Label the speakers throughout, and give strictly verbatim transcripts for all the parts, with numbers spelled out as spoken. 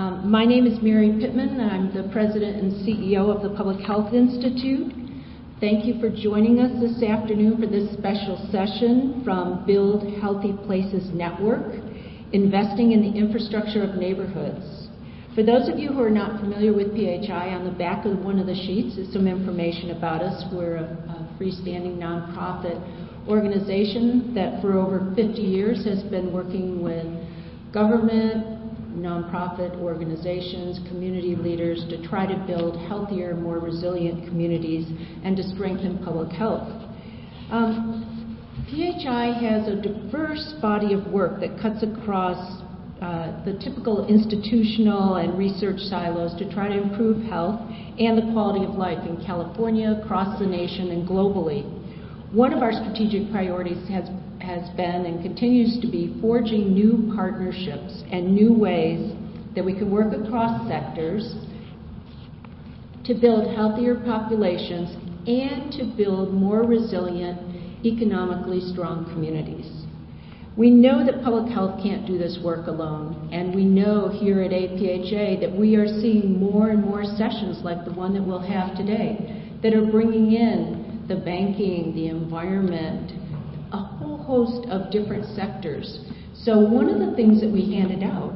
Speaker 1: Um, my name is Mary Pittman, and I'm the President and C E O of the Public Health Institute. Thank you for joining us this afternoon for this special session from Build Healthy Places Network, Investing in the Infrastructure of Neighborhoods. For those of you who are not familiar with P H I, on the back of one of the sheets is some information about us. We're a, a freestanding nonprofit organization that for over fifty years has been working with government, nonprofit organizations, community leaders to try to build healthier, more resilient communities and to strengthen public health. Um, P H I has a diverse body of work that cuts across uh, the typical institutional and research silos to try to improve health and the quality of life in California, across the nation, and globally. One of our strategic priorities has, has been and continues to be forging new partnerships and new ways that we can work across sectors to build healthier populations and to build more resilient, economically strong communities. We know that public health can't do this work alone, and we know here at A P H A that we are seeing more and more sessions like the one that we'll have today that are bringing in the banking, the environment, a whole host of different sectors. So one of the things that we handed out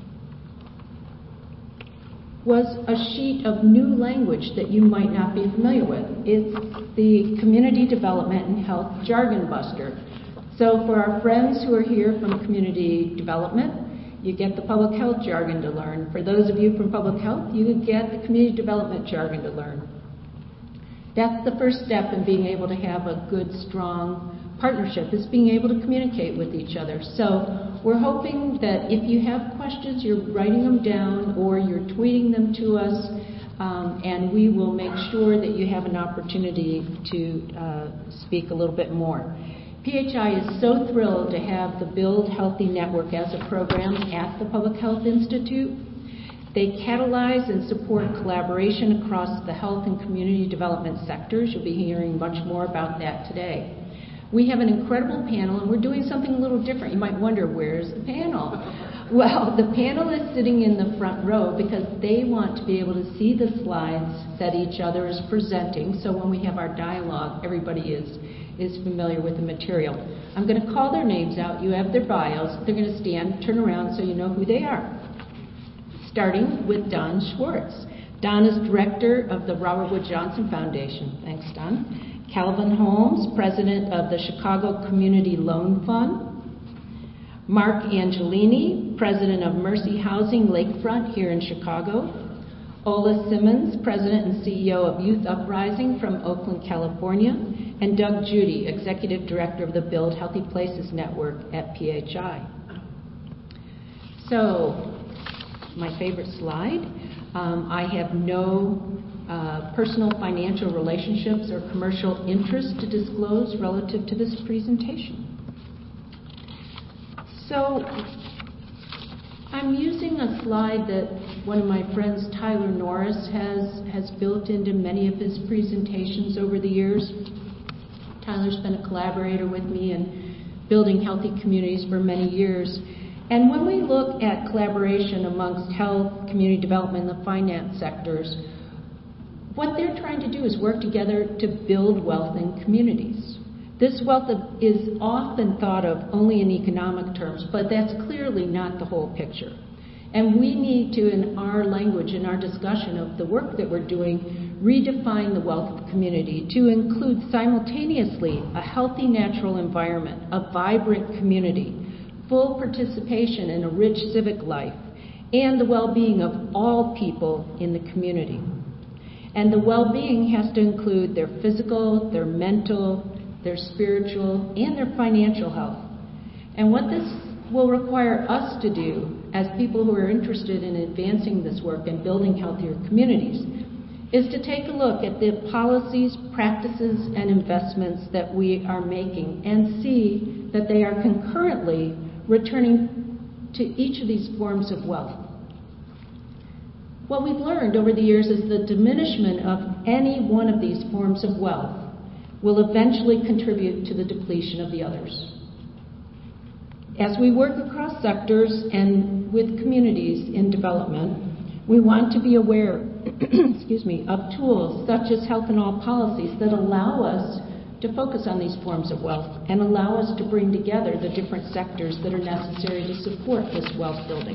Speaker 1: was a sheet of new language that you might not be familiar with. It's the Community Development and Health Jargon Buster. So for our friends who are here from community development, you get the public health jargon to learn. For those of you from public health, you get the community development jargon to learn. That's the first step in being able to have a good, strong partnership, is being able to communicate with each other. So we're hoping that if you have questions, you're writing them down or you're tweeting them to us, um, and we will make sure that you have an opportunity to uh, speak a little bit more. P H I is so thrilled to have the Build Healthy Network as a program at the Public Health Institute. They catalyze and support collaboration across the health and community development sectors. You'll be hearing much more about that today. We have an incredible panel, and we're doing something a little different. You might wonder, where's the panel? Well, the panel is sitting in the front row because they want to be able to see the slides that each other is presenting. So when we have our dialogue, everybody is, is familiar with the material. I'm going to call their names out. You have their bios. They're going to stand, turn around so you know who they are. Starting with Don Schwartz. Don is director of the Robert Wood Johnson Foundation. Thanks, Don. Calvin Holmes, president of the Chicago Community Loan Fund. Mark Angelini, president of Mercy Housing Lakefront here in Chicago. Ola Simmons, president and C E O of Youth Uprising from Oakland, California. And Doug Judy, executive director of the Build Healthy Places Network at P H I. So, my favorite slide. Um, I have no uh, personal financial relationships or commercial interests to disclose relative to this presentation. So I'm using a slide that one of my friends, Tyler Norris, has, has built into many of his presentations over the years. Tyler's been a collaborator with me in building healthy communities for many years. And when we look at collaboration amongst health, community development, and the finance sectors, what they're trying to do is work together to build wealth in communities. This wealth is often thought of only in economic terms, but that's clearly not the whole picture. And we need to, in our language, in our discussion of the work that we're doing, redefine the wealth of community to include simultaneously a healthy natural environment, a vibrant community, full participation in a rich civic life, and the well-being of all people in the community. And the well-being has to include their physical, their mental, their spiritual, and their financial health. And what this will require us to do as people who are interested in advancing this work and building healthier communities is to take a look at the policies, practices, and investments that we are making and see that they are concurrently returning to each of these forms of wealth. What we've learned over the years is the diminishment of any one of these forms of wealth will eventually contribute to the depletion of the others. As we work across sectors and with communities in development, we want to be aware excuse me, of tools such as health and all policies that allow us to focus on these forms of wealth and allow us to bring together the different sectors that are necessary to support this wealth building.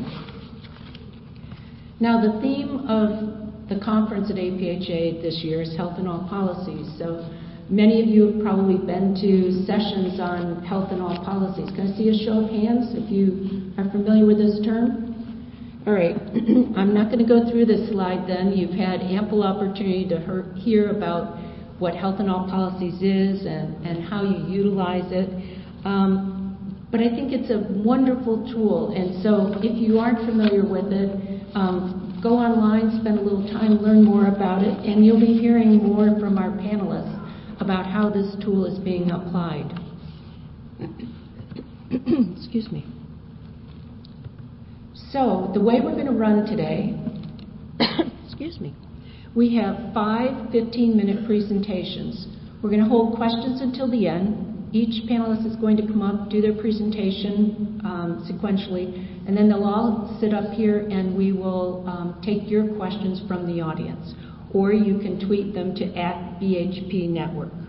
Speaker 1: Now, the theme of the conference at A P H A this year is health and all policies. So many of you have probably been to sessions on health and all policies. Can I see a show of hands if you are familiar with this term? All right, I'm not going to go through this slide then. You've had ample opportunity to hear about what health and all policies is and, and how you utilize it. Um, but I think it's a wonderful tool. And so if you aren't familiar with it, um, go online, spend a little time, learn more about it, and you'll be hearing more from our panelists about how this tool is being applied. Excuse me. So the way we're going to run today, excuse me, we have five fifteen-minute presentations. We're going to hold questions until the end. Each panelist is going to come up, do their presentation um, sequentially, and then they'll all sit up here and we will um, take your questions from the audience. Or you can tweet them to at B H P Network.